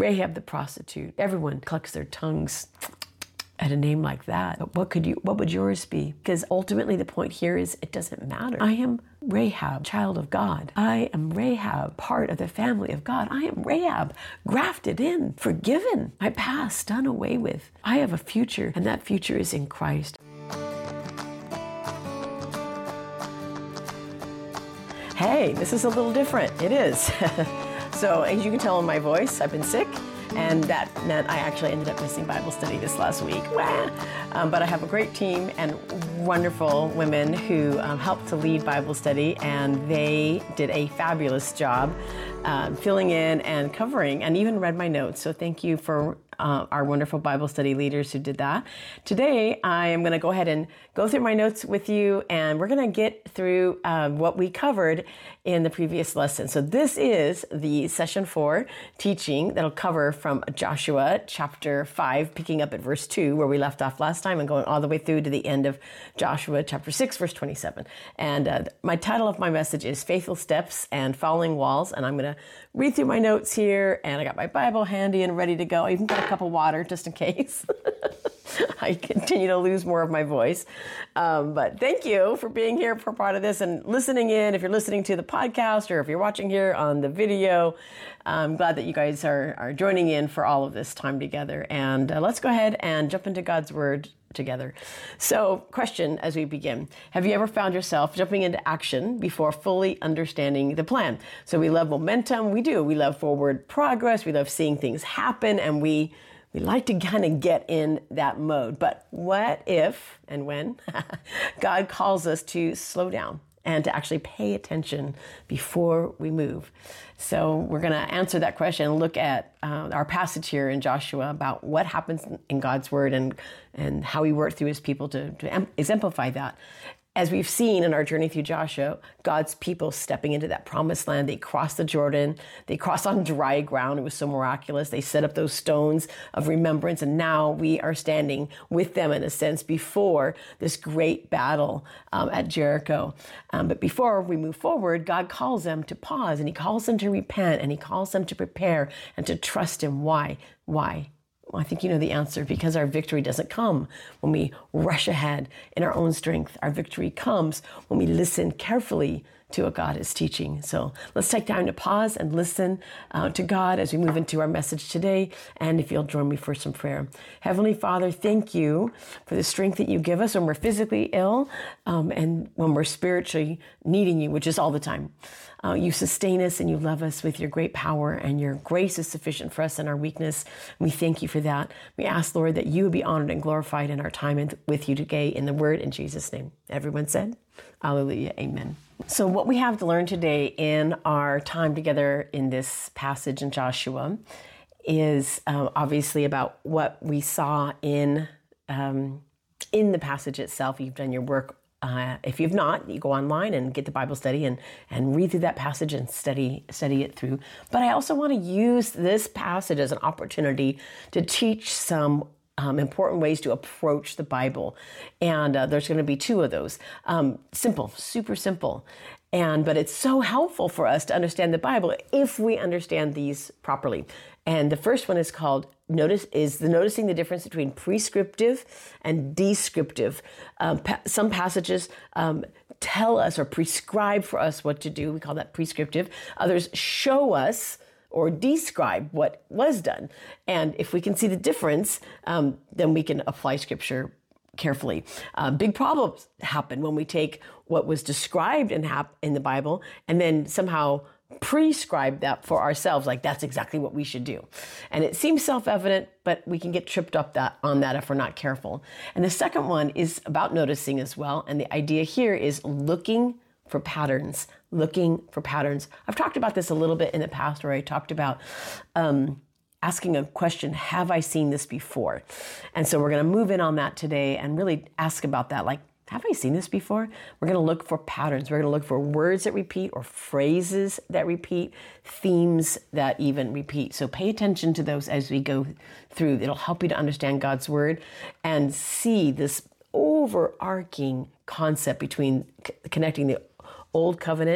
Rahab the prostitute. Everyone clucks their tongues at a name like that. But what would yours be? Because ultimately the point here is it doesn't matter. I am Rahab, child of God. I am Rahab, part of the family of God. I am Rahab, grafted in, forgiven, my past done away with. I have a future, and that future is in Christ. Hey, this is a little different. It is. So as you can tell in my voice, I've been sick. And that meant I actually ended up missing Bible study this last week. But I have a great team and wonderful women who helped to lead Bible study, and they did a fabulous job filling in and covering, and even read my notes. So thank you for our wonderful Bible study leaders who did that. Today, I am going to go ahead and go through my notes with you, and we're going to get through what we covered in the previous lesson. So this is the session 4 teaching that'll cover from Joshua chapter 5, picking up at verse 2, where we left off last time, and going all the way through to the end of Joshua chapter 6, verse 27. And my title of my message is Faithful Steps and Falling Walls. And I'm going to read through my notes here, and I got my Bible handy and ready to go. I even got a cup of water just in case I continue to lose more of my voice. But thank you for being here for part of this and listening in. If you're listening to the podcast or if you're watching here on the video, I'm glad that you guys are joining in for all of this time together. And let's go ahead and jump into God's Word together. So, question as we begin. Have you ever found yourself jumping into action before fully understanding the plan? So we love momentum. We do. We love forward progress. We love seeing things happen, and we like to kind of get in that mode. But what if and when God calls us to slow down and to actually pay attention before we move? So we're going to answer that question and look at our passage here in Joshua about what happens in God's Word and how He worked through His people to exemplify that. As we've seen in our journey through Joshua, God's people stepping into that promised land. They crossed the Jordan. They crossed on dry ground. It was so miraculous. They set up those stones of remembrance. And now we are standing with them, in a sense, before this great battle at Jericho. But before we move forward, God calls them to pause, and He calls them to repent, and He calls them to prepare and to trust Him. Why? Well, I think you know the answer, because our victory doesn't come when we rush ahead in our own strength. Our victory comes when we listen carefully to what God is teaching. So let's take time to pause and listen to God as we move into our message today. And if you'll join me for some prayer. Heavenly Father, thank you for the strength that you give us when we're physically ill and when we're spiritually needing you, which is all the time. You sustain us and you love us with your great power, and your grace is sufficient for us in our weakness. We thank you for that. We ask, Lord, that you would be honored and glorified in our time with you today in the Word, in Jesus' name. Everyone said, hallelujah, amen. So what we have to learn today in our time together in this passage in Joshua is obviously about what we saw in the passage itself. You've done your work. If you've not, you go online and get the Bible study and read through that passage and study it through. But I also want to use this passage as an opportunity to teach some important ways to approach the Bible. And there's going to be 2 of those. Simple, super simple. But it's so helpful for us to understand the Bible if we understand these properly. And the first one is called noticing the difference between prescriptive and descriptive. Some passages tell us or prescribe for us what to do. We call that prescriptive. Others show us or describe what was done. And if we can see the difference, then we can apply Scripture carefully. Big problems happen when we take what was described in the Bible and then somehow prescribe that for ourselves, like that's exactly what we should do. And it seems self-evident, but we can get tripped up on that if we're not careful. And the second one is about noticing as well. And the idea here is looking for patterns. I've talked about this a little bit in the past, where I talked about asking a question, have I seen this before? And so we're going to move in on that today and really ask about that, like, have I seen this before? We're going to look for patterns. We're going to look for words that repeat or phrases that repeat, themes that even repeat. So pay attention to those as we go through. It'll help you to understand God's Word and see this overarching concept between connecting the Old Covenant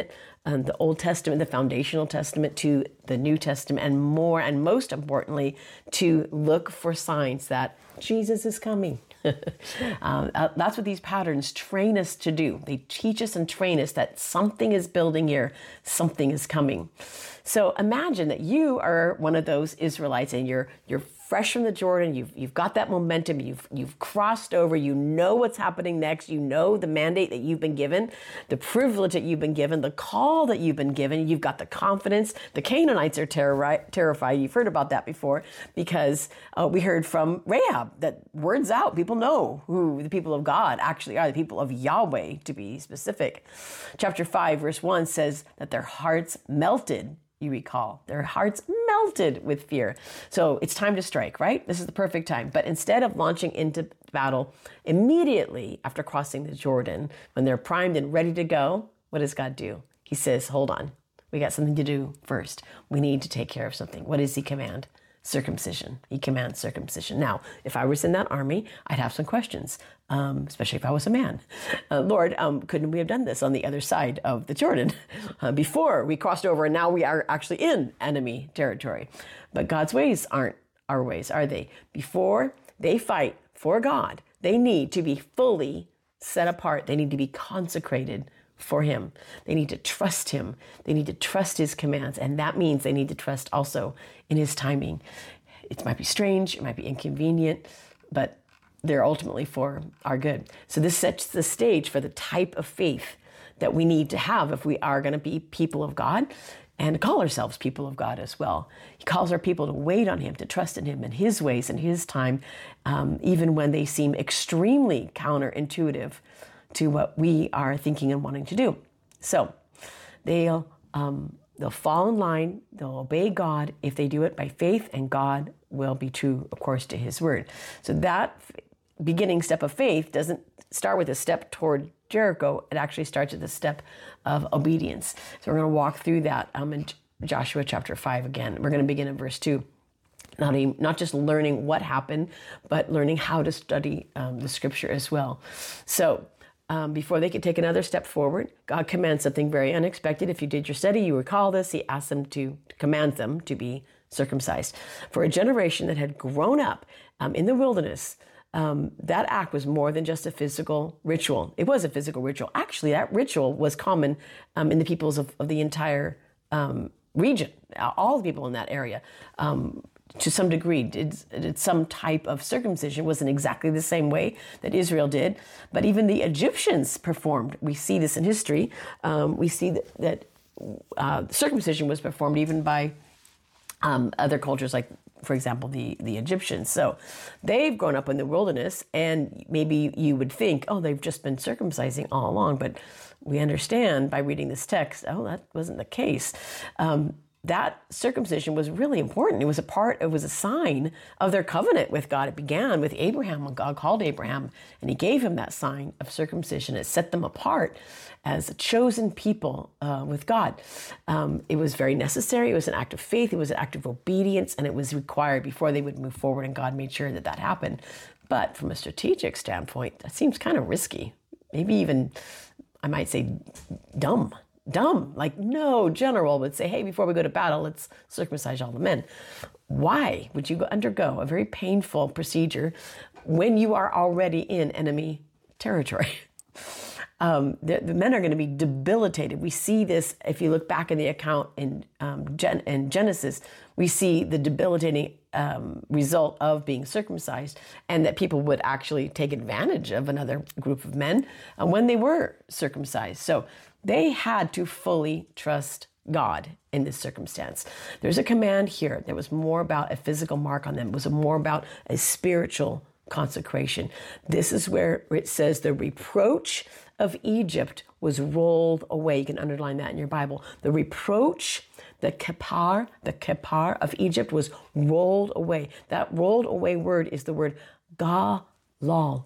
the Old Testament, the foundational testament, to the New Testament, and more, and most importantly, to look for signs that Jesus is coming. That's what these patterns train us to do. They teach us and train us that something is building here, something is coming. So imagine that you are one of those Israelites, and you're fresh from the Jordan. You've got that momentum. You've crossed over. You know what's happening next. You know the mandate that you've been given, the privilege that you've been given, the call that you've been given. You've got the confidence. The Canaanites are terrified. You've heard about that before, because we heard from Rahab that word's out. People know who the people of God actually are, the people of Yahweh, to be specific. Chapter 5, verse 1 says that their hearts melted. You recall, their hearts melted with fear. So it's time to strike, right? This is the perfect time. But instead of launching into battle immediately after crossing the Jordan, when they're primed and ready to go, what does God do? He says, hold on, we got something to do first. We need to take care of something. What does he command? Circumcision. He commands circumcision. Now, if I was in that army, I'd have some questions, especially if I was a man. Lord, couldn't we have done this on the other side of the Jordan before we crossed over, and now we are actually in enemy territory? But God's ways aren't our ways, are they? Before they fight for God, they need to be fully set apart. They need to be consecrated for him. They need to trust him. They need to trust his commands. And that means they need to trust also in his timing. It might be strange, it might be inconvenient, but they're ultimately for our good. So this sets the stage for the type of faith that we need to have if we are going to be people of God and call ourselves people of God as well. He calls our people to wait on him, to trust in him and his ways and his time, even when they seem extremely counterintuitive to what we are thinking and wanting to do. So they'll fall in line, they'll obey God if they do it by faith, and God will be true, of course, to his word. So that beginning step of faith doesn't start with a step toward Jericho. It actually starts with a step of obedience. So we're going to walk through that in Joshua chapter 5 again. We're going to begin in verse 2. Not just learning what happened, but learning how to study the scripture as well. So before they could take another step forward, God commands something very unexpected. If you did your study, you recall this. He asked them to command them to be circumcised. For a generation that had grown up in the wilderness, that act was more than just a physical ritual. It was a physical ritual. Actually, that ritual was common in the peoples of the entire region, all the people in that area. To some degree, did some type of circumcision. It wasn't exactly the same way that Israel did, but even the Egyptians performed. We see this in history. We see that circumcision was performed even by other cultures, like, for example, the Egyptians. So they've grown up in the wilderness, and maybe you would think, oh, they've just been circumcising all along, but we understand by reading this text, oh, that wasn't the case. That circumcision was really important. It was a sign of their covenant with God. It began with Abraham when God called Abraham and he gave him that sign of circumcision. It set them apart as a chosen people with God. It was very necessary. It was an act of faith. It was an act of obedience, and it was required before they would move forward, and God made sure that that happened. But from a strategic standpoint, that seems kind of risky. Maybe even, I might say, dumb. Like, no general would say, hey, before we go to battle, let's circumcise all the men. Why would you undergo a very painful procedure when you are already in enemy territory? The men are going to be debilitated. We see this, if you look back in the account in Genesis, we see the debilitating result of being circumcised, and that people would actually take advantage of another group of men when they were circumcised. So they had to fully trust God in this circumstance. There's a command here that was more about a physical mark on them. It was more about a spiritual consecration. This is where it says the reproach of Egypt was rolled away. You can underline that in your Bible. The reproach, the kepar of Egypt was rolled away. That rolled away word is the word galal,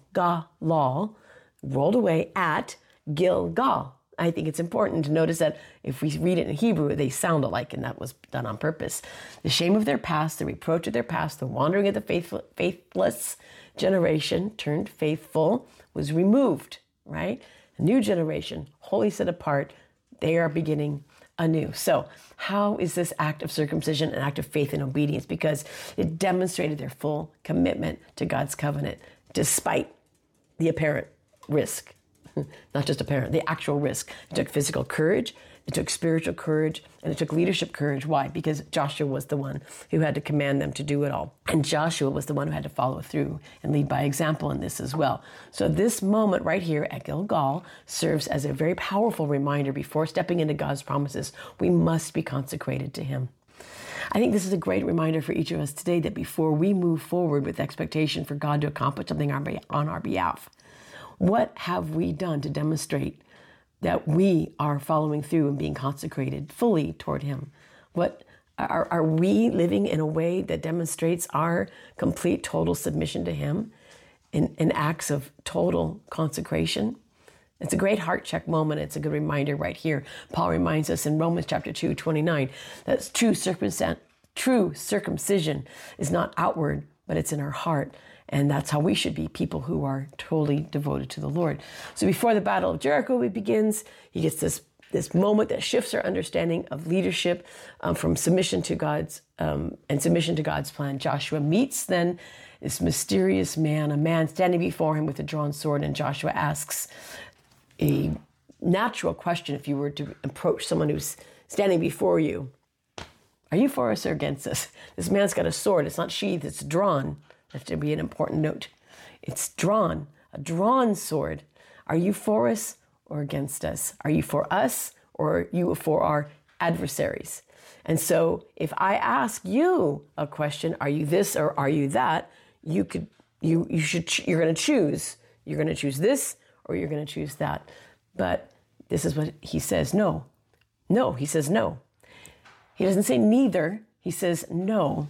rolled away at Gilgal. I think it's important to notice that if we read it in Hebrew, they sound alike, and that was done on purpose. The shame of their past, the reproach of their past, the wandering of the faithless generation turned faithful was removed, right? A new generation, wholly set apart, they are beginning anew. So how is this act of circumcision an act of faith and obedience? Because it demonstrated their full commitment to God's covenant, despite the apparent risk. Not just apparent, the actual risk. It took physical courage, it took spiritual courage, and it took leadership courage. Why? Because Joshua was the one who had to command them to do it all. And Joshua was the one who had to follow through and lead by example in this as well. So this moment right here at Gilgal serves as a very powerful reminder before stepping into God's promises, we must be consecrated to Him. I think this is a great reminder for each of us today that before we move forward with expectation for God to accomplish something on our behalf, what have we done to demonstrate that we are following through and being consecrated fully toward Him? What are we living in a way that demonstrates our complete, total submission to Him in acts of total consecration? It's a great heart check moment. It's a good reminder right here. Paul reminds us in Romans chapter 2:29 that true circumcision is not outward, but it's in our heart. And that's how we should be, people who are totally devoted to the Lord. So before the Battle of Jericho begins, he gets this moment that shifts our understanding of leadership from submission to God's and submission to God's plan. Joshua meets then this mysterious man, a man standing before him with a drawn sword, and Joshua asks a natural question if you were to approach someone who's standing before you. Are you for us or against us? This man's got a sword. It's not sheathed, it's drawn. That should be an important note. It's drawn, a drawn sword. Are you for us or against us? Are you for us or are you for our adversaries? And so if I ask you a question, are you this or are you that? You're going to choose. You're going to choose this or you're going to choose that. But this is what he says, no. No, he says no. He doesn't say neither. He says no.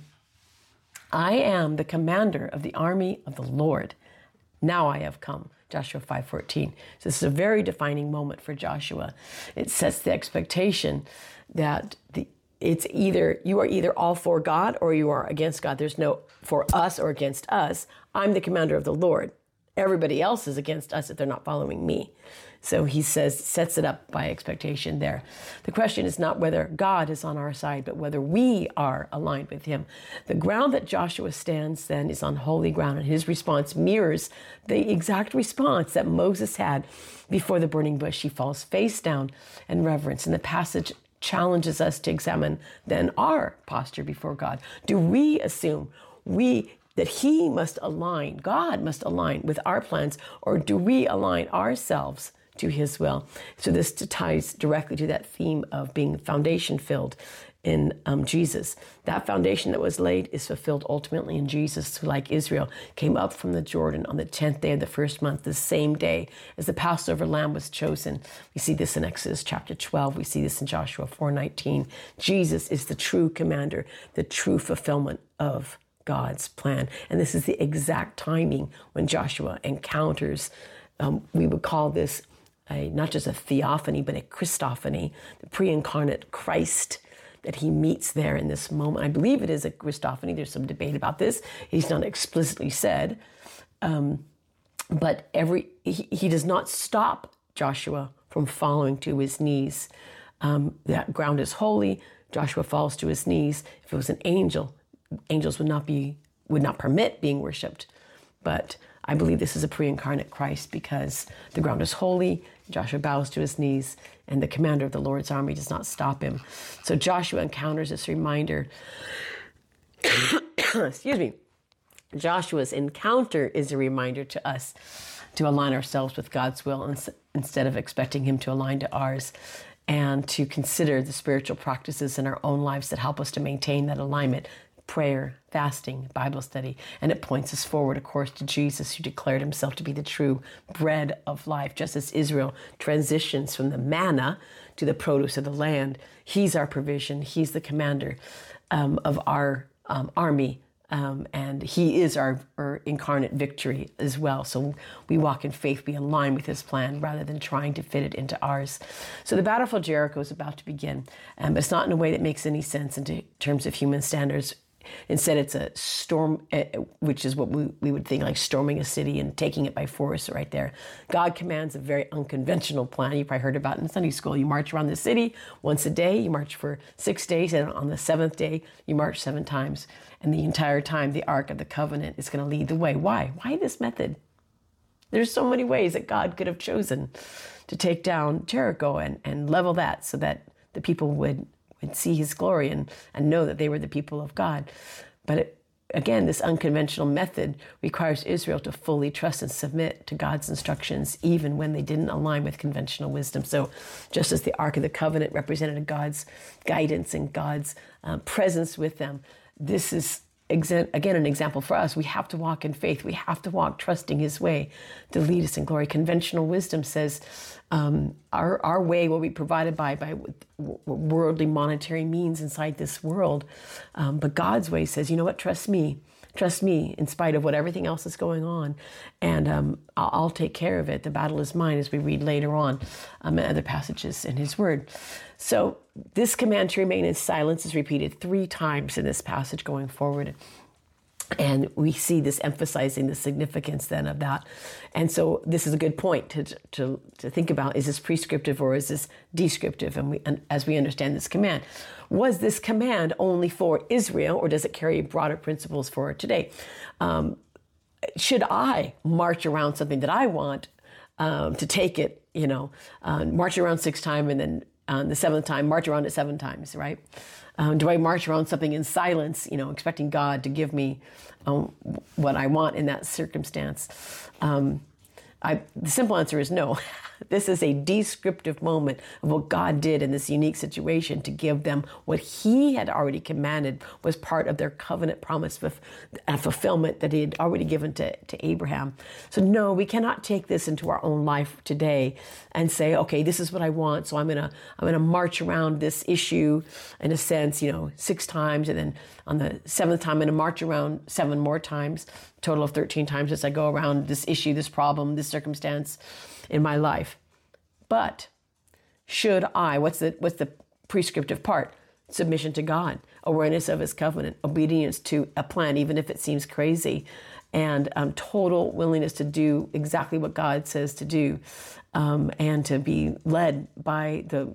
I am the commander of the army of the Lord. Now I have come. Joshua 5:14. So this is a very defining moment for Joshua. It sets the expectation that it's either you are either all for God or you are against God. There's no for us or against us. I'm the commander of the Lord. Everybody else is against us if they're not following me. So he sets it up by expectation there. The question is not whether God is on our side, but whether we are aligned with Him. The ground that Joshua stands then is on holy ground, and his response mirrors the exact response that Moses had before the burning bush. He falls face down in reverence, and the passage challenges us to examine then our posture before God. Do we assume that He must align, God must align with our plans, or do we align ourselves to His will? So this ties directly to that theme of being foundation filled in Jesus. That foundation that was laid is fulfilled ultimately in Jesus, who, like Israel, came up from the Jordan on the 10th day of the first month, the same day as the Passover lamb was chosen. We see this in Exodus chapter 12. We see this in Joshua 4:19. Jesus is the true commander, the true fulfillment of God's plan. And this is the exact timing when Joshua encounters, we would call this not just a theophany, but a Christophany, the pre-incarnate Christ that he meets there in this moment. I believe it is a Christophany. There's some debate about this. He's not explicitly said. But he does not stop Joshua from falling to his knees. That ground is holy. Joshua falls to his knees. If it was an angel, angels would not permit being worshipped. But I believe this is a pre-incarnate Christ because the ground is holy. Joshua bows to his knees, and the commander of the Lord's army does not stop him. So Joshua encounters this reminder. Excuse me. Joshua's encounter is a reminder to us to align ourselves with God's will instead of expecting Him to align to ours, and to consider the spiritual practices in our own lives that help us to maintain that alignment. Prayer, fasting, Bible study, and it points us forward, of course, to Jesus, who declared Himself to be the true bread of life. Just as Israel transitions from the manna to the produce of the land, He's our provision. He's the commander of our army, and He is our incarnate victory as well. So we walk in faith, we align with His plan rather than trying to fit it into ours. So the Battle of Jericho is about to begin, but it's not in a way that makes any sense in terms of human standards. Instead, it's a storm, which is what we would think like storming a city and taking it by force right there. God commands a very unconventional plan. You probably heard about it in Sunday school. You march around the city once a day. You march for 6 days. And on the 7th day, you march 7 times. And the entire time, the Ark of the Covenant is going to lead the way. Why? Why this method? There's so many ways that God could have chosen to take down Jericho and level that so that the people would see his glory and know that they were the people of God. But again, this unconventional method requires Israel to fully trust and submit to God's instructions, even when they didn't align with conventional wisdom. So just as the Ark of the Covenant represented God's guidance and God's presence with them, this is again an example for us. We have to walk in faith. We have to walk trusting his way to lead us in glory. Conventional wisdom says our way will be provided by worldly monetary means inside this world. But God's way says, you know what, trust me in spite of what everything else is going on. And I'll take care of it. The battle is mine, as we read later on in other passages in his word. So this command to remain in silence is repeated 3 times in this passage going forward. And we see this emphasizing the significance then of that. And so this is a good point to think about. Is this prescriptive or is this descriptive? And as we understand this command, was this command only for Israel, or does it carry broader principles for today? Should I march around something that I want to take it, march around 6 times and then on the 7th time, march around it 7 times, right? Do I march around something in silence, expecting God to give me what I want in that circumstance? The simple answer is no. This is a descriptive moment of what God did in this unique situation to give them what he had already commanded was part of their covenant promise with a fulfillment that he had already given to Abraham. So no, we cannot take this into our own life today and say, okay, this is what I want, so I'm gonna march around this issue in a sense, 6 times, and then on the 7th time I'm gonna march around 7 more times, total of 13 times as I go around this issue, this problem, this circumstance in my life. But should I, what's the prescriptive part? Submission to God, awareness of his covenant, obedience to a plan, even if it seems crazy, and total willingness to do exactly what God says to do, and to be led by the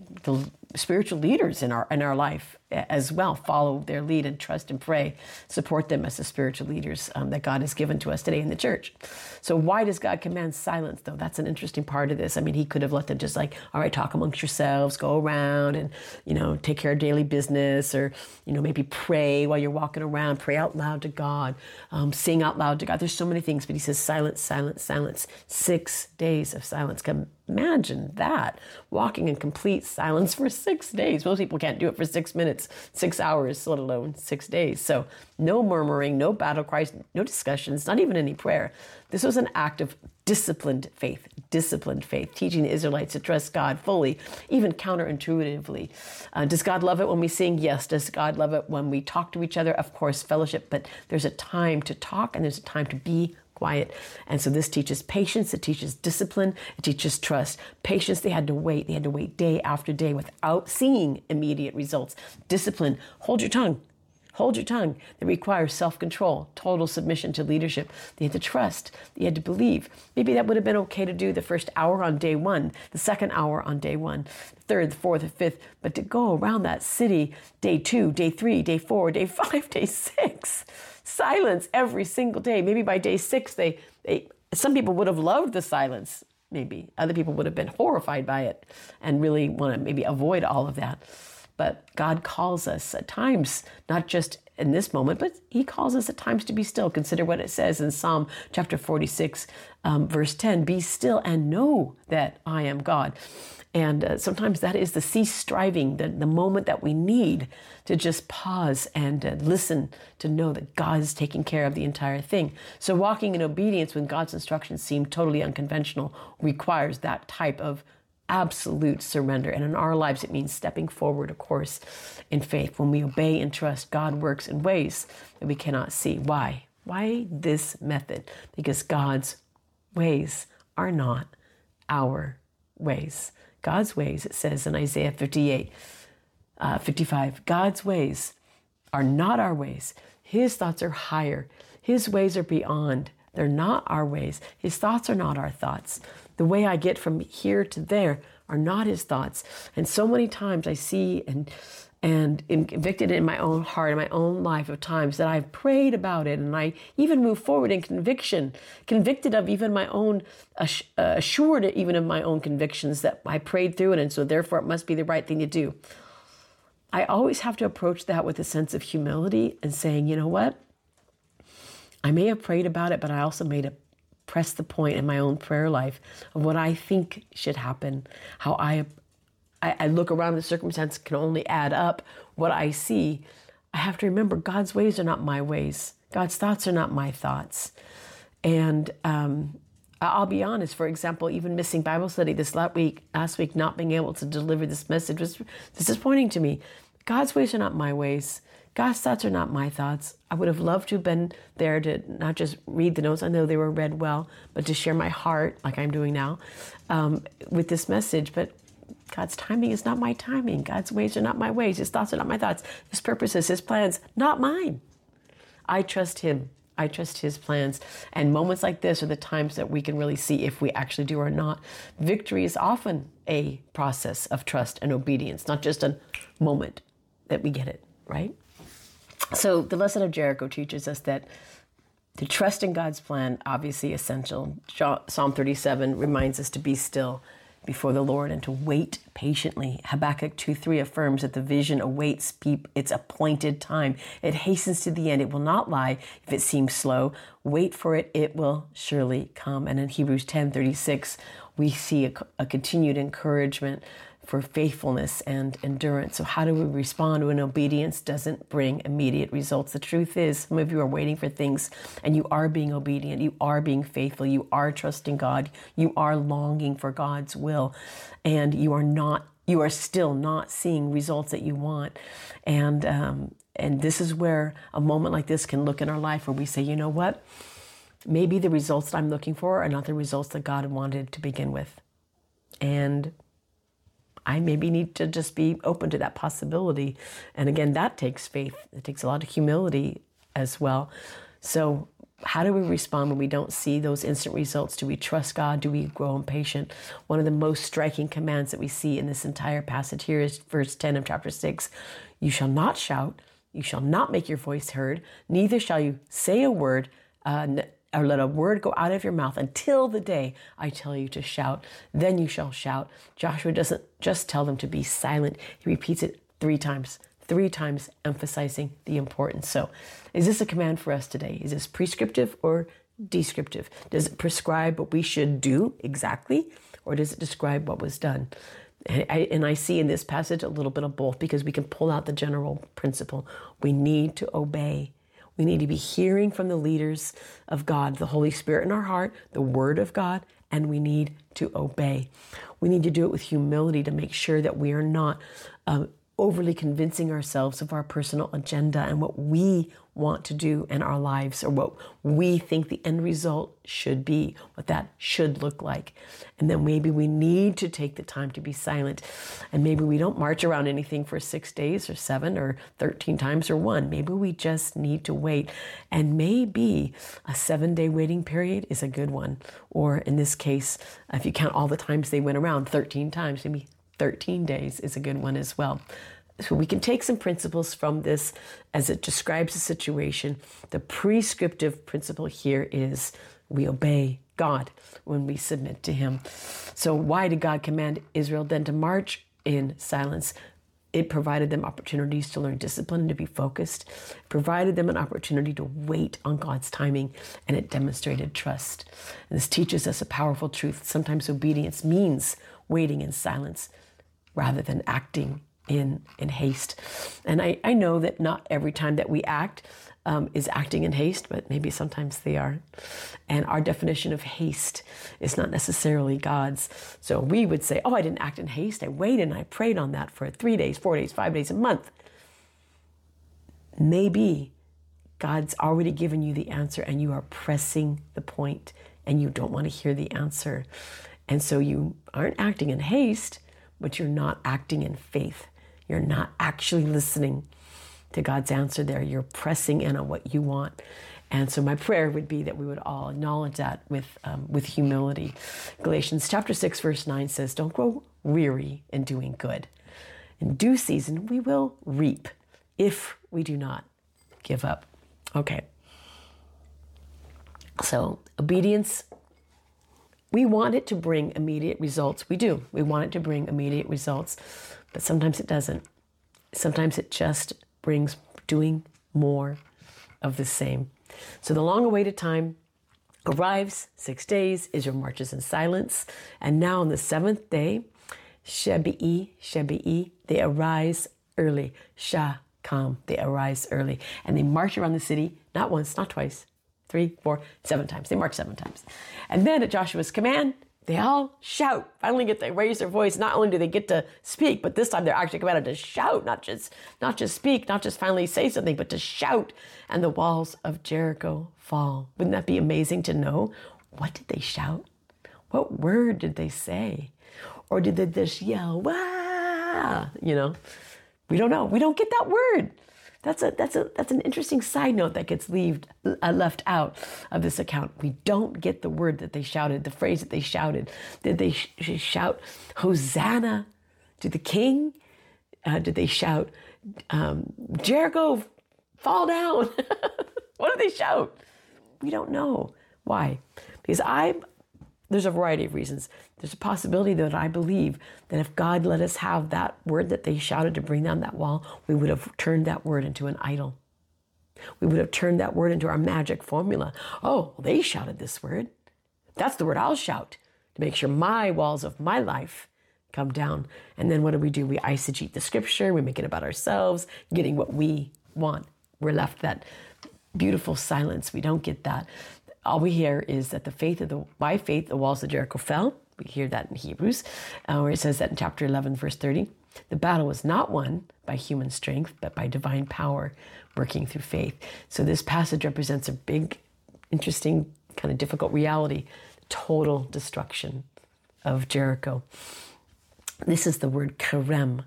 spiritual leaders in our life as well. Follow their lead and trust and pray. Support them as the spiritual leaders that God has given to us today in the church. So why does God command silence, though? That's an interesting part of this. I mean, he could have let them just all right, talk amongst yourselves, go around and, take care of daily business, or, maybe pray while you're walking around, pray out loud to God, sing out loud to God. There's so many things, but he says silence, silence, silence. 6 days of silence. Imagine that, walking in complete silence for 6 days. Most people can't do it for 6 minutes, 6 hours, let alone 6 days. So no murmuring, no battle cries, no discussions, not even any prayer. This was an act of disciplined faith, teaching the Israelites to trust God fully, even counterintuitively. Does God love it when we sing? Yes. Does God love it when we talk to each other? Of course, fellowship, but there's a time to talk and there's a time to be quiet. And so this teaches patience, it teaches discipline, it teaches trust. Patience, they had to wait day after day without seeing immediate results. Discipline, hold your tongue. That requires self-control, total submission to leadership. They had to trust, they had to believe. Maybe that would have been okay to do the first hour on day 1, the second hour on day 1, the 3rd, the 4th, the 5th, but to go around that city day 2, day 3, day 4, day 5, day 6, silence every single day. Maybe by day 6, some people would have loved the silence. Maybe other people would have been horrified by it and really want to maybe avoid all of that. But God calls us at times, not just in this moment, but he calls us at times to be still. Consider what it says in Psalm chapter 46, verse 10, be still and know that I am God. And sometimes that is the cease striving, the moment that we need to just pause and listen to know that God is taking care of the entire thing. So walking in obedience when God's instructions seem totally unconventional requires that type of absolute surrender. And in our lives, it means stepping forward, of course, in faith. When we obey and trust, God works in ways that we cannot see. Why? Why this method? Because God's ways are not our ways. God's ways, it says in Isaiah 55, God's ways are not our ways. His thoughts are higher. His ways are beyond. They're not our ways. His thoughts are not our thoughts. The way I get from here to there are not his thoughts. And so many times I see and am convicted in my own heart, in my own life of times that I've prayed about it, and I even move forward in conviction, convicted of even my own, assured even of my own convictions that I prayed through it, and so therefore it must be the right thing to do. I always have to approach that with a sense of humility and saying, you know what? I may have prayed about it, but I also made a press the point in my own prayer life of what I think should happen, how I look around, the circumstance can only add up what I see. I have to remember God's ways are not my ways. God's thoughts are not my thoughts. And I'll be honest, for example, even missing Bible study this last week, not being able to deliver this message was disappointing to me. God's ways are not my ways. God's thoughts are not my thoughts. I would have loved to have been there to not just read the notes, I know they were read well, but to share my heart like I'm doing now with this message. But God's timing is not my timing. God's ways are not my ways. His thoughts are not my thoughts. His purposes, his plans, not mine. I trust him. I trust his plans. And moments like this are the times that we can really see if we actually do or not. Victory is often a process of trust and obedience, not just a moment that we get it, right? So the lesson of Jericho teaches us that to trust in God's plan, obviously essential. Psalm 37 reminds us to be still before the Lord and to wait patiently. Habakkuk 2:3 affirms that the vision awaits its appointed time. It hastens to the end. It will not lie if it seems slow. Wait for it. It will surely come. And in Hebrews 10:36, we see a continued encouragement for faithfulness and endurance. So how do we respond when obedience doesn't bring immediate results? The truth is, some of you are waiting for things and you are being obedient. You are being faithful. You are trusting God. You are longing for God's will, and you are still not seeing results that you want. And this is where a moment like this can look in our life where we say, you know what? Maybe the results that I'm looking for are not the results that God wanted to begin with. And I maybe need to just be open to that possibility. And again, that takes faith. It takes a lot of humility as well. So how do we respond when we don't see those instant results? Do we trust God? Do we grow impatient? One of the most striking commands that we see in this entire passage here is verse 10 of chapter 6. You shall not shout. You shall not make your voice heard. Neither shall you say a word, or let a word go out of your mouth until the day I tell you to shout. Then you shall shout. Joshua doesn't just tell them to be silent. He repeats it 3 times, emphasizing the importance. So is this a command for us today? Is this prescriptive or descriptive? Does it prescribe what we should do exactly, or does it describe what was done? And I see in this passage a little bit of both, because we can pull out the general principle. We need to obey. We need to be hearing from the leaders of God, the Holy Spirit in our heart, the Word of God, and we need to obey. We need to do it with humility to make sure that we are not overly convincing ourselves of our personal agenda and what we want to do in our lives, or what we think the end result should be, what that should look like. And then maybe we need to take the time to be silent. And maybe we don't march around anything for 6 days or 7 or 13 times or 1. Maybe we just need to wait. And maybe a 7-day waiting period is a good one. Or in this case, if you count all the times they went around, 13 times, maybe 13 days is a good one as well. So we can take some principles from this as it describes the situation. The prescriptive principle here is we obey God when we submit to him. So why did God command Israel then to march in silence? It provided them opportunities to learn discipline and to be focused. It provided them an opportunity to wait on God's timing, and it demonstrated trust. And this teaches us a powerful truth. Sometimes obedience means waiting in silence rather than acting in haste. And I know that not every time that we act is acting in haste, but maybe sometimes they are. And our definition of haste is not necessarily God's. So we would say, I didn't act in haste. I waited and I prayed on that for 3 days, 4 days, 5 days, a month. Maybe God's already given you the answer and you are pressing the point and you don't want to hear the answer. And so you aren't acting in haste, but you're not acting in faith. You're not actually listening to God's answer there. You're pressing in on what you want. And so my prayer would be that we would all acknowledge that with humility. Galatians chapter 6, verse 9 says, don't grow weary in doing good. In due season, we will reap if we do not give up. Okay. So obedience, we want it to bring immediate results. We do. We want it to bring immediate results, but sometimes it doesn't. Sometimes it just brings doing more of the same. So the long-awaited time arrives, 6 days, Israel marches in silence. And now on the seventh day, Shebi'i, they arise early. Shakam, they arise early. And they march around the city, not once, not twice, 3, 4, 7 times. They march 7 times. And then at Joshua's command, they all shout. Finally get to raise their voice. Not only do they get to speak, but this time they're actually commanded to shout, not just speak, not just finally say something, but to shout. And the walls of Jericho fall. Wouldn't that be amazing to know? What did they shout? What word did they say? Or did they just yell, wah? We don't know. We don't get that word. That's an interesting side note that gets left out of this account. We don't get the word that they shouted, the phrase that they shouted. Did they shout Hosanna to the King? Did they shout Jericho, fall down? What did they shout? We don't know. Why? Because there's a variety of reasons. There's a possibility that I believe that if God let us have that word that they shouted to bring down that wall, we would have turned that word into an idol. We would have turned that word into our magic formula. Oh, well, they shouted this word. That's the word I'll shout to make sure my walls of my life come down. And then what do? We eisegete the scripture. We make it about ourselves, getting what we want. We're left that beautiful silence. We don't get that. All we hear is that by faith, the walls of Jericho fell. We hear that in Hebrews, where it says that in chapter 11, verse 30, the battle was not won by human strength, but by divine power working through faith. So this passage represents a big, interesting, kind of difficult reality, total destruction of Jericho. This is the word cherem,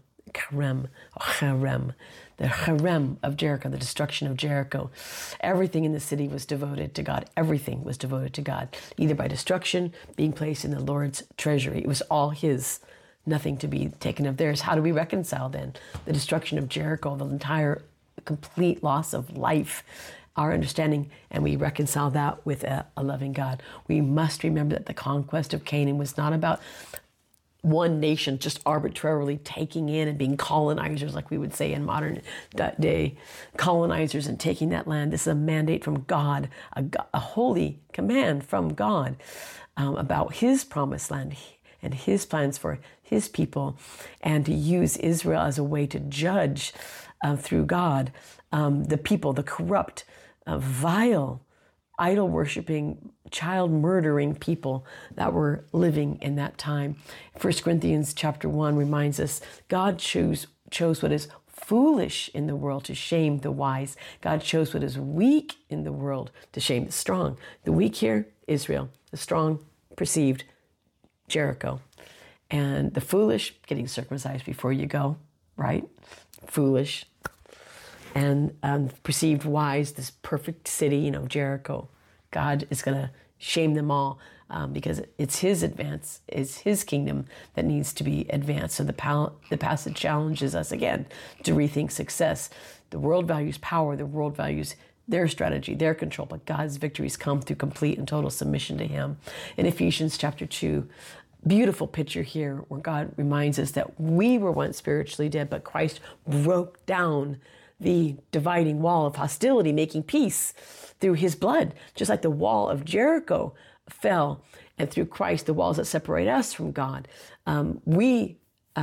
the cherem of Jericho, the destruction of Jericho. Everything in the city was devoted to God. Everything was devoted to God, either by destruction, being placed in the Lord's treasury. It was all His, nothing to be taken of theirs. How do we reconcile then the destruction of Jericho, the entire complete loss of life, our understanding, and we reconcile that with a loving God? We must remember that the conquest of Canaan was not about one nation just arbitrarily taking in and being colonizers, like we would say in modern day, colonizers and taking that land. This is a mandate from God, a holy command from God about His promised land and His plans for His people, and to use Israel as a way to judge through God the people, the corrupt, vile, idol-worshiping, child-murdering people that were living in that time. 1 Corinthians chapter 1 reminds us God chose what is foolish in the world to shame the wise. God chose what is weak in the world to shame the strong. The weak here, Israel. The strong, perceived, Jericho. And the foolish, getting circumcised before you go, right? Foolish. And perceived wise, this perfect city, Jericho. God is going to shame them all because it's His advance, it's His kingdom that needs to be advanced. So the passage challenges us again to rethink success. The world values power, the world values their strategy, their control, but God's victories come through complete and total submission to Him. In Ephesians chapter 2, beautiful picture here where God reminds us that we were once spiritually dead, but Christ broke down the dividing wall of hostility, making peace through His blood, just like the wall of Jericho fell, and through Christ, the walls that separate us from God, that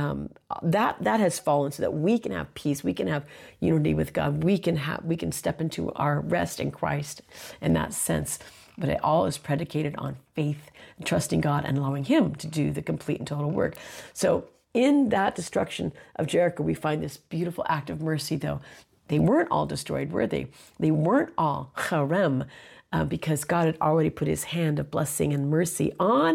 has fallen, so that we can have peace, we can have unity with God, we can step into our rest in Christ in that sense. But it all is predicated on faith, trusting God, and allowing Him to do the complete and total work. So in that destruction of Jericho, we find this beautiful act of mercy, though. They weren't all destroyed, were they? They weren't all cherem, because God had already put His hand of blessing and mercy on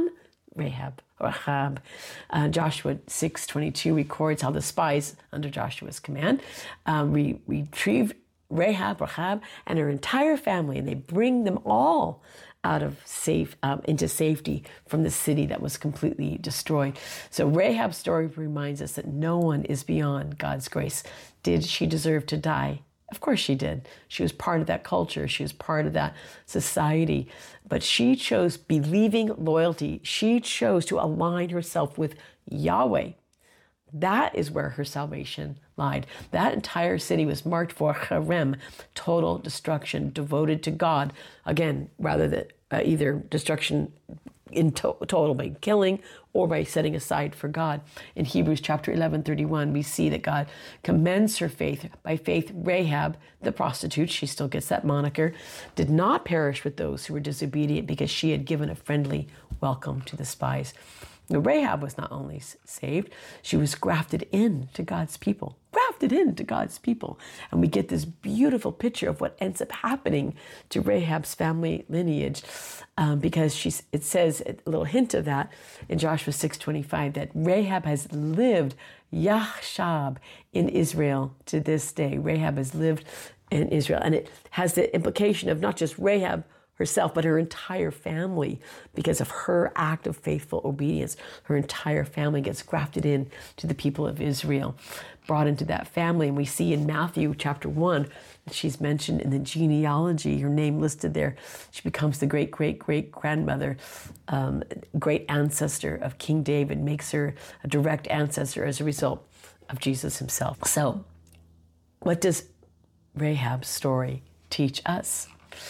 Rahab. Joshua 6:22 records how the spies under Joshua's command retrieved Rahab, and her entire family, and they bring them all out of into safety from the city that was completely destroyed. So Rahab's story reminds us that no one is beyond God's grace. Did she deserve to die? Of course she did. She was part of that culture. She was part of that society. But she chose believing loyalty. She chose to align herself with Yahweh. That is where her salvation lied. That entire city was marked for harem, total destruction, devoted to God. Again, rather than either destruction in total by killing or by setting aside for God. In Hebrews chapter 11:31, we see that God commends her faith. By faith, Rahab, the prostitute, she still gets that moniker, did not perish with those who were disobedient because she had given a friendly welcome to the spies. Now, Rahab was not only saved, she was grafted into God's people. Grafted into God's people. And we get this beautiful picture of what ends up happening to Rahab's family lineage because it says a little hint of that in Joshua 6:25 that Rahab has lived Yahshab in Israel to this day. Rahab has lived in Israel. And it has the implication of not just Rahab herself, but her entire family, because of her act of faithful obedience. Her entire family gets grafted in to the people of Israel, brought into that family. And we see in Matthew chapter 1 that she's mentioned in the genealogy, her name listed there. She becomes the great-great-great-grandmother, great ancestor of King David, makes her a direct ancestor as a result of Jesus himself. So, what does Rahab's story teach us?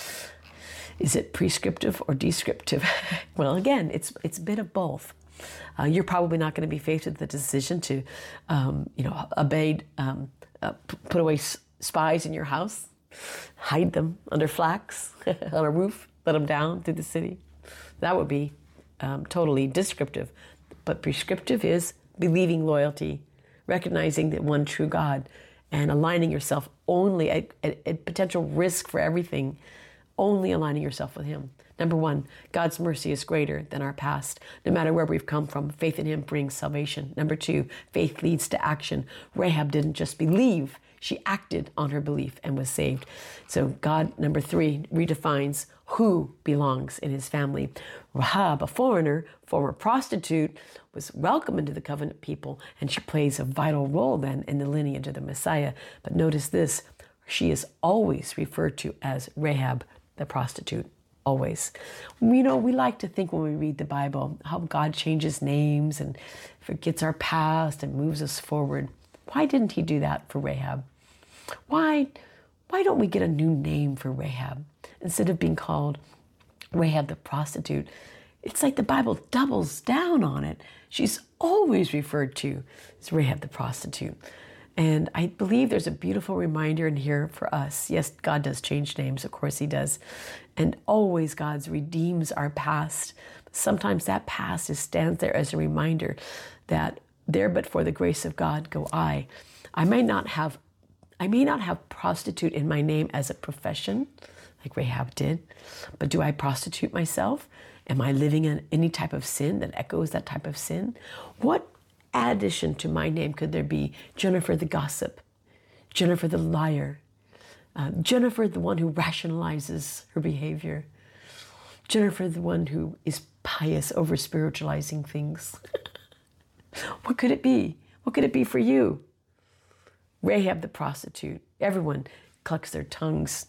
Is it prescriptive or descriptive? Well, again, it's a bit of both. You're probably not going to be faced with the decision to, put away spies in your house, hide them under flax on a roof, let them down through the city. That would be totally descriptive. But prescriptive is believing loyalty, recognizing that one true God, and aligning yourself only at potential risk for everything, only aligning yourself with Him. Number one, God's mercy is greater than our past. No matter where we've come from, faith in Him brings salvation. Number two, faith leads to action. Rahab didn't just believe, she acted on her belief and was saved. So God, number three, redefines who belongs in His family. Rahab, a foreigner, former prostitute, was welcomed into the covenant people, and she plays a vital role then in the lineage of the Messiah. But notice this, she is always referred to as Rahab, the prostitute, always. We like to think when we read the Bible how God changes names and forgets our past and moves us forward. Why didn't He do that for Rahab? Why don't we get a new name for Rahab instead of being called Rahab the prostitute? It's like the Bible doubles down on it. She's always referred to as Rahab the prostitute. And I believe there's a beautiful reminder in here for us. Yes, God does change names, of course He does. And always God redeems our past. Sometimes that past stands there as a reminder that there but for the grace of God go I. I may not have prostitute in my name as a profession, like Rahab did, but do I prostitute myself? Am I living in any type of sin that echoes that type of sin? What addition to my name could there be? Jennifer the gossip, Jennifer the liar, Jennifer the one who rationalizes her behavior, Jennifer the one who is pious over spiritualizing things. What could it be? What could it be for you? Rahab the prostitute. Everyone clucks their tongues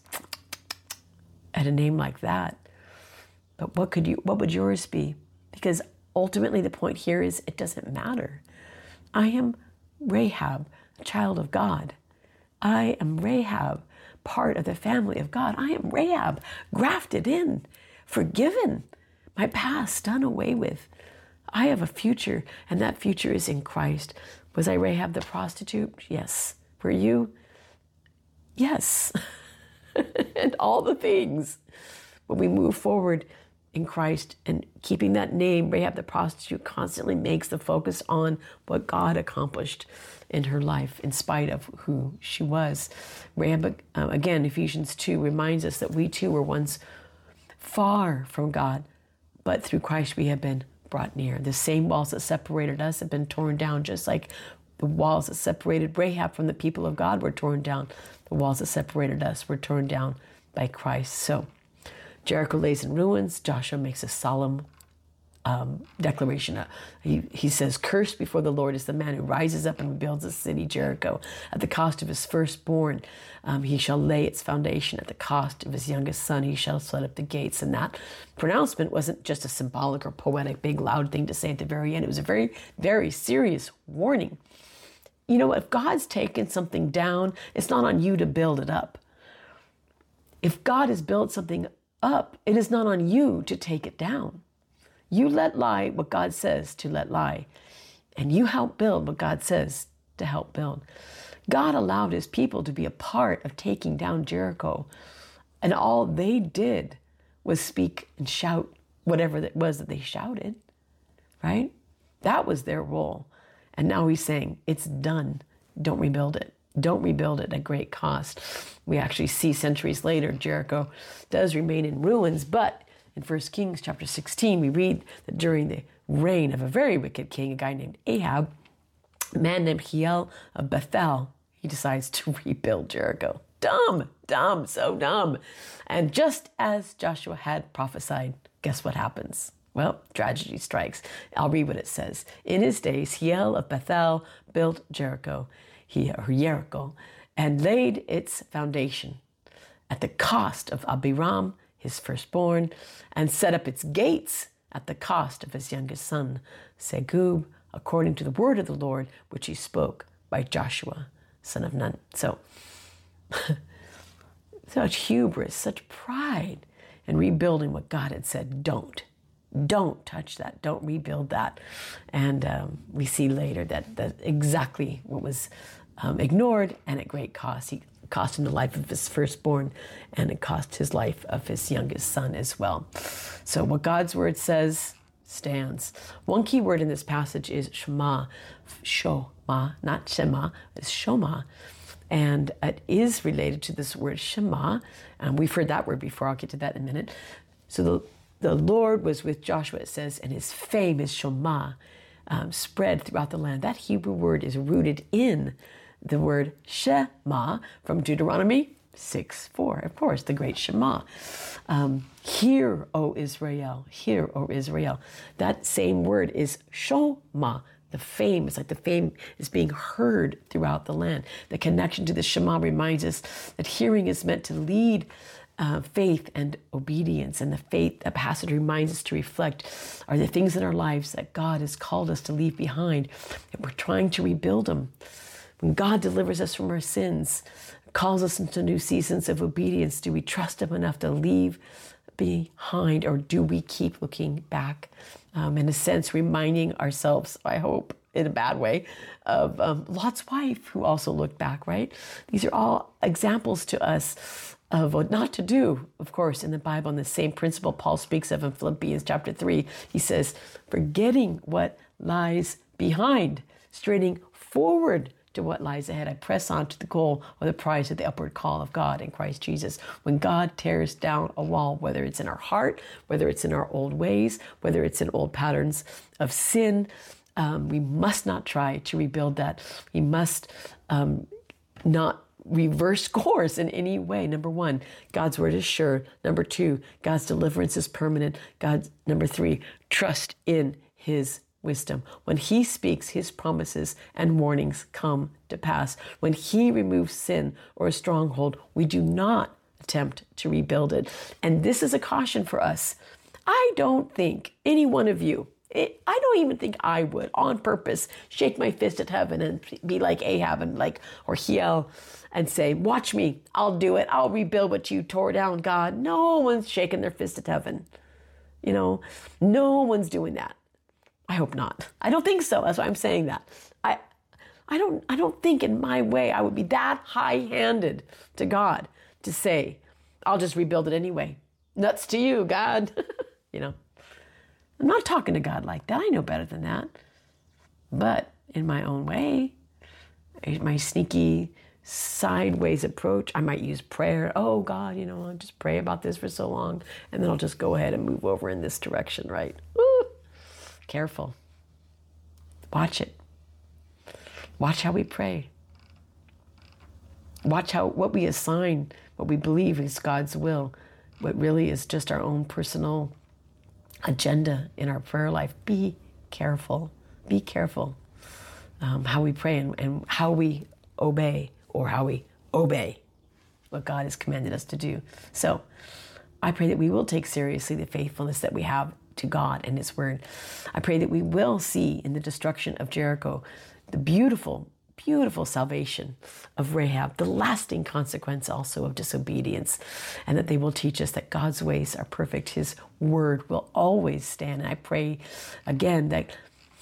at a name like that. But what would yours be? Because ultimately the point here is it doesn't matter. I am Rahab, a child of God. I am Rahab, part of the family of God. I am Rahab, grafted in, forgiven, my past done away with. I have a future, and that future is in Christ. Was I Rahab the prostitute? Yes. Were you? Yes. And all the things. When we move forward in Christ and keeping that name, Rahab the prostitute, constantly makes the focus on what God accomplished in her life in spite of who she was. Rahab, again, Ephesians 2 reminds us that we too were once far from God, but through Christ we have been brought near. The same walls that separated us have been torn down, just like the walls that separated Rahab from the people of God were torn down. The walls that separated us were torn down by Christ. So Jericho lays in ruins. Joshua makes a solemn declaration. He says, "Cursed before the Lord is the man who rises up and rebuilds the city Jericho. At the cost of his firstborn, he shall lay its foundation. At the cost of his youngest son, he shall set up the gates." And that pronouncement wasn't just a symbolic or poetic, big, loud thing to say at the very end. It was a very, very serious warning. You know, if God's taken something down, it's not on you to build it up. If God has built something up, it is not on you to take it down. You let lie what God says to let lie, and you help build what God says to help build. God allowed his people to be a part of taking down Jericho, and all they did was speak and shout whatever it was that they shouted, right? That was their role. And now he's saying, it's done. Don't rebuild it. Don't rebuild it at great cost. We actually see centuries later, Jericho does remain in ruins, but in 1 Kings chapter 16, we read that during the reign of a very wicked king, a guy named Ahab, a man named Hiel of Bethel, he decides to rebuild Jericho. Dumb, so dumb. And just as Joshua had prophesied, guess what happens? Well, tragedy strikes. I'll read what it says. In his days, Hiel of Bethel built Jericho, and laid its foundation at the cost of Abiram, his firstborn, and set up its gates at the cost of his youngest son, Segub, according to the word of the Lord, which he spoke by Joshua, son of Nun. So, such hubris, such pride in rebuilding what God had said. Don't touch that. Don't rebuild that. And we see later that exactly what was ignored, and at great cost. It cost him the life of his firstborn, and it cost his life of his youngest son as well. So what God's word says stands. One key word in this passage is Shema. Shoma, not Shema, it's Shoma. And it is related to this word Shema. We've heard that word before. I'll get to that in a minute. So the Lord was with Joshua, it says, and his fame, his Shema, spread throughout the land. That Hebrew word is rooted in the word Shema from Deuteronomy 6:4. Of course, the great Shema. Hear, O Israel. Hear, O Israel. That same word is Shoma. The fame, it's like the fame is being heard throughout the land. The connection to the Shema reminds us that hearing is meant to lead faith and obedience. And the faith that passage reminds us to reflect are the things in our lives that God has called us to leave behind, and we're trying to rebuild them. When God delivers us from our sins, calls us into new seasons of obedience, do we trust him enough to leave behind, or do we keep looking back? In a sense, reminding ourselves, I hope, in a bad way, of Lot's wife, who also looked back, right? These are all examples to us of what not to do, of course, in the Bible. And the same principle Paul speaks of in Philippians chapter 3. He says, forgetting what lies behind, straining forward to what lies ahead, I press on to the goal or the prize of the upward call of God in Christ Jesus. When God tears down a wall, whether it's in our heart, whether it's in our old ways, whether it's in old patterns of sin, we must not try to rebuild that. We must not reverse course in any way. Number one, God's word is sure. Number two, God's deliverance is permanent. Number three, trust in his wisdom. When he speaks, his promises and warnings come to pass. When he removes sin or a stronghold, we do not attempt to rebuild it. And this is a caution for us. I don't think any one of you, I don't even think I would on purpose shake my fist at heaven and be like Ahab and or Hiel and say, watch me, I'll do it. I'll rebuild what you tore down, God. No one's shaking their fist at heaven. No one's doing that. I hope not. I don't think so. That's why I'm saying that. I don't think in my way I would be that high-handed to God to say, I'll just rebuild it anyway. Nuts to you, God. I'm not talking to God like that. I know better than that. But in my own way, my sneaky sideways approach, I might use prayer. Oh God, I'll just pray about this for so long, and then I'll just go ahead and move over in this direction, right? Woo! careful. Watch it. Watch how we pray. Watch what we assign, what we believe is God's will, what really is just our own personal agenda in our prayer life. Be careful. Be careful how we pray and how we obey, or how we obey what God has commanded us to do. So I pray that we will take seriously the faithfulness that we have to God and His Word. I pray that we will see in the destruction of Jericho the beautiful salvation of Rahab, the lasting consequence also of disobedience, and that they will teach us that God's ways are perfect. His Word will always stand. And I pray again that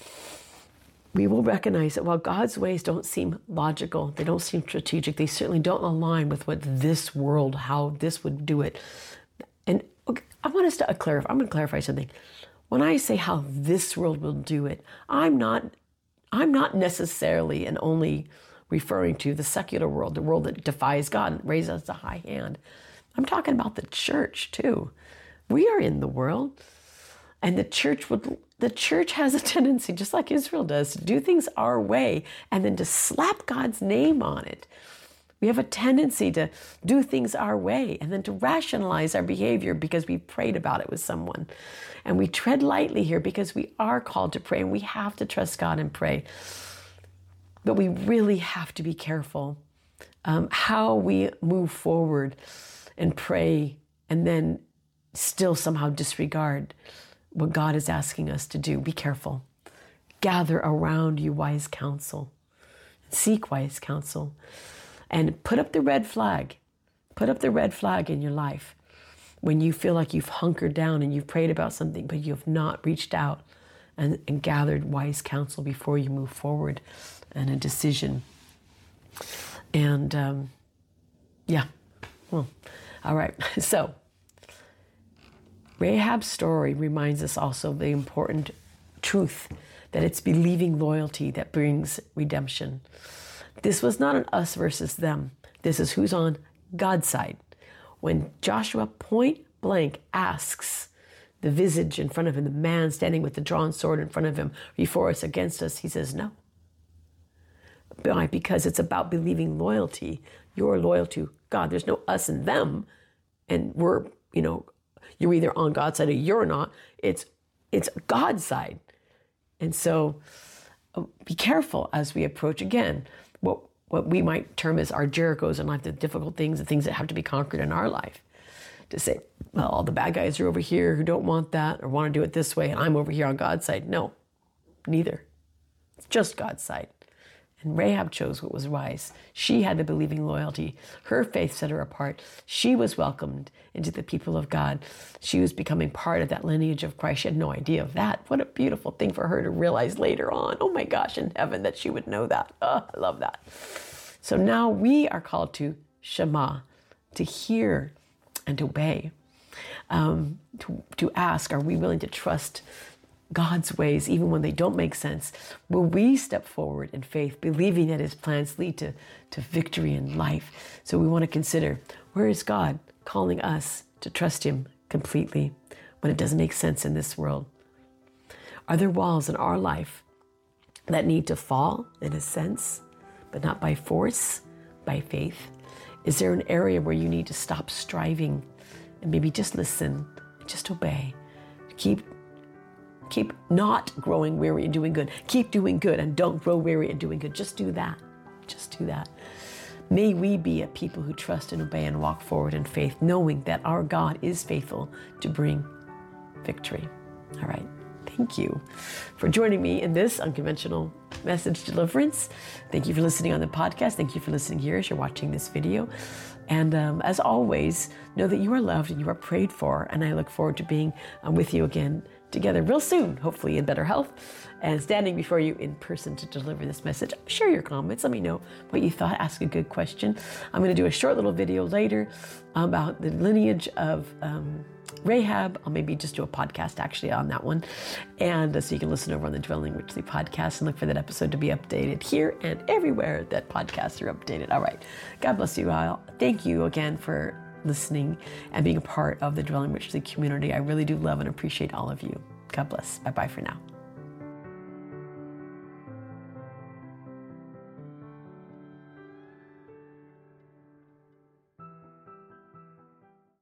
we will recognize that while God's ways don't seem logical, they don't seem strategic, they certainly don't align with what this world, how this would do it. And okay, I want us to clarify. I'm going to clarify something. When I say how this world will do it, I'm not necessarily and only referring to the secular world, the world that defies God and raises a high hand. I'm talking about the church too. We are in the world, and the church has a tendency, just like Israel does, to do things our way and then to slap God's name on it. We have a tendency to do things our way and then to rationalize our behavior because we prayed about it with someone. And we tread lightly here because we are called to pray and we have to trust God and pray. But we really have to be careful how we move forward and pray and then still somehow disregard what God is asking us to do. Be careful. Gather around you wise counsel. Seek wise counsel. And put up the red flag. Put up the red flag in your life when you feel like you've hunkered down and you've prayed about something, but you have not reached out and gathered wise counsel before you move forward in a decision. And well, all right. So Rahab's story reminds us also of the important truth that it's believing loyalty that brings redemption. This was not an us versus them. This is who's on God's side. When Joshua point blank asks the visage in front of him, the man standing with the drawn sword in front of him, before us, against us, he says no. Why? Because it's about believing loyalty. You're loyal to God. There's no us and them. And we're, you're either on God's side or you're not. It's God's side. And so be careful as we approach, again, what we might term as our Jerichos in life, the difficult things, the things that have to be conquered in our life. To say, well, all the bad guys are over here who don't want that or want to do it this way, and I'm over here on God's side. No, neither. It's just God's side. And Rahab chose what was wise. She had the believing loyalty. Her faith set her apart. She was welcomed into the people of God. She was becoming part of that lineage of Christ. She had no idea of that. What a beautiful thing for her to realize later on. Oh my gosh, in heaven, that she would know that. Oh, I love that. So now we are called to Shema, to hear and to obey, to ask, are we willing to trust God's ways, even when they don't make sense? Will we step forward in faith, believing that His plans lead to victory in life? So we want to consider, where is God calling us to trust Him completely when it doesn't make sense in this world? Are there walls in our life that need to fall, in a sense, but not by force, by faith? Is there an area where you need to stop striving and maybe just listen, just obey, keep not growing weary and doing good. Keep doing good and don't grow weary and doing good. Just do that. Just do that. May we be a people who trust and obey and walk forward in faith, knowing that our God is faithful to bring victory. All right. Thank you for joining me in this unconventional message deliverance. Thank you for listening on the podcast. Thank you for listening here as you're watching this video. And as always, know that you are loved and you are prayed for. And I look forward to being with you again together real soon, hopefully in better health, and standing before you in person to deliver this message. Share your comments. Let me know what you thought. Ask a good question. I'm going to do a short little video later about the lineage of Rahab. I'll maybe just do a podcast actually on that one. And so you can listen over on the Dwelling Richly podcast and look for that episode to be updated here and everywhere that podcasts are updated. All right. God bless you all. Thank you again for listening and being a part of the Dwelling Richly community. I really do love and appreciate all of you. God bless. Bye-bye for now.